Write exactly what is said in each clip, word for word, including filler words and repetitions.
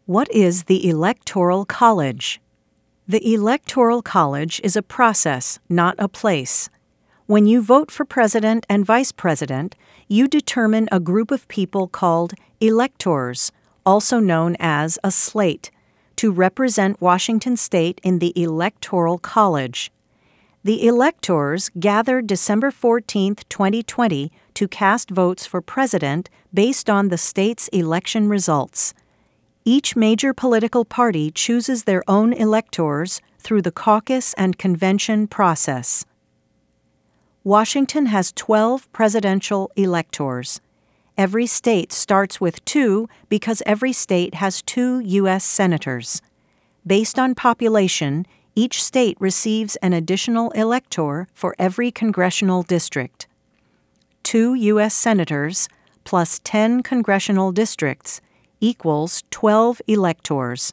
What is the Electoral College? The Electoral College is a process, not a place. When you vote for president and vice president, you determine a group of people called electors, also known as a slate, to represent Washington State in the Electoral College. The electors gathered December fourteenth, twenty twenty, to cast votes for president based on the state's election results. Each major political party chooses their own electors through the caucus and convention process. Washington has twelve presidential electors. Every state starts with two because every state has two U S senators. Based on population, each state receives an additional elector for every congressional district. Two U S senators plus ten congressional districts equals twelve electors.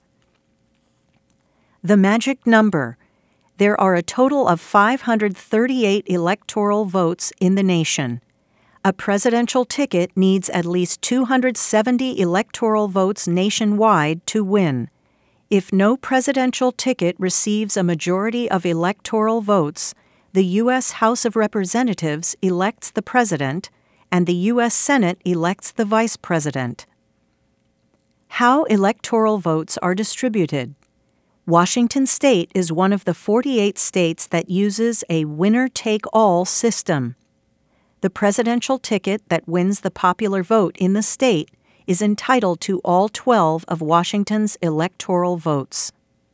The magic number. There are a total of five hundred thirty-eight electoral votes in the nation. A presidential ticket needs at least two hundred seventy electoral votes nationwide to win. If no presidential ticket receives a majority of electoral votes, the U S House of Representatives elects the president, and the U S Senate elects the vice president. How electoral votes are distributed. Washington State is one of the forty-eight states that uses a winner-take-all system. The presidential ticket that wins the popular vote in the state is entitled to all twelve of Washington's electoral votes.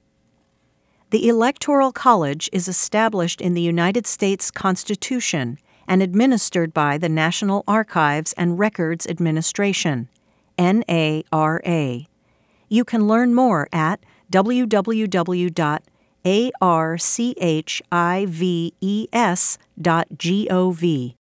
The Electoral College is established in the United States Constitution and administered by the National Archives and Records Administration, N A R A. You can learn more at w w w dot archives dot gov.